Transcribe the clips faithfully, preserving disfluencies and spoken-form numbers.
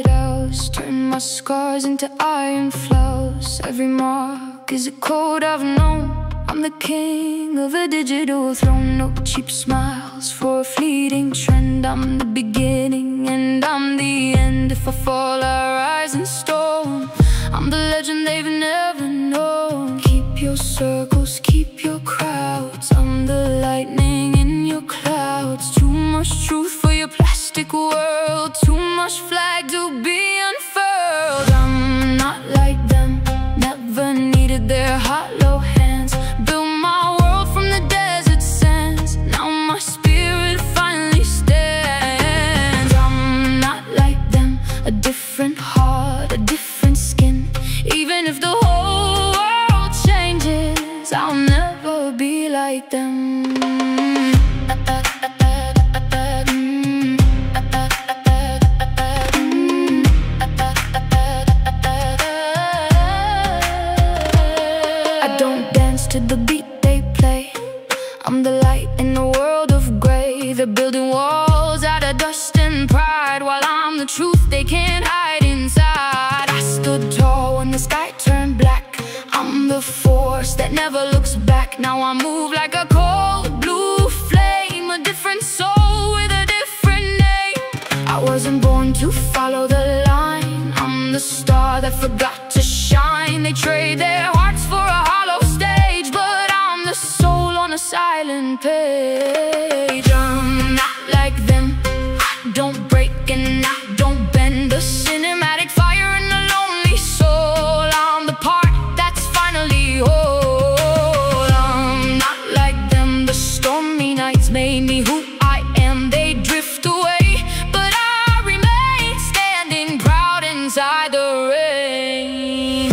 citadels, turn my scars into iron flows. Every mark is a code I've known. I'm the king of a digital throne. No cheap smiles for a fleeting trend. I'm the beginning and I'm the end. If I fall, I rise in stone. I'm the legend they've never known. Keep your circles, keep your crowds. I'm the lightning in your clouds. Too much truth for your plastic world. Too much flag to be unfurled. I'm not like them, never needed their hollow hands. Built my world from the desert sands. Now my spirit finally stands. I'm not like them, a different heart, a different skin. Even if the whole world changes, I'll never be like them. I don't dance to the beat they play. I'm the light in the world of gray. They're building walls out of dust and pride, while I'm the truth they can't hide inside. I stood tall when the sky turned black. I'm the force that never looks back. Now I move like a cold blue flame, a different soul with a different name. I wasn't born to follow the line. I'm the star that forgot to shine. They trade their hearts for a hollow stage, but I'm the soul on a silent page. I'm not like them, I don't break and I don't bend. The cinematic fire and the lonely soul. I'm the part that's finally whole. I'm not like them, the stormy nights made me who I am. They drift away, but I remain standing proud inside the rain.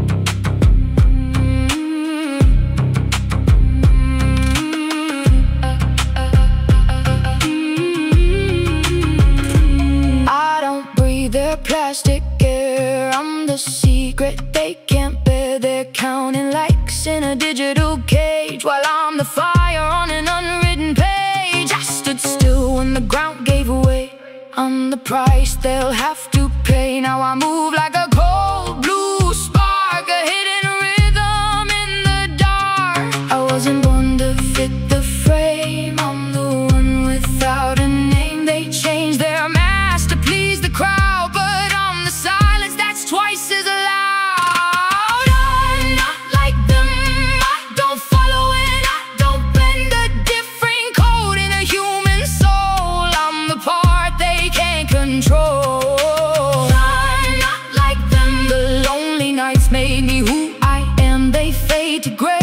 I don't breathe their plastic air. I'm the secret they can't bear. They're counting likes in a digital cage, while I'm the fire on an unwritten page. I stood still when the ground gave way. I'm the price they'll have to pay. Now I move like a cold blue spark, a hidden rhythm in the dark. I wasn't born to fit the frame. I'm the one without a name. They change their mask to please the crowd, but I'm the silence that's twice as loud. I'm not like them, I don't follow and I don't bend. A different code in a human soul. I'm the part they can't control. I'm not like them, the lonely nights made me who I am. They fade to gray.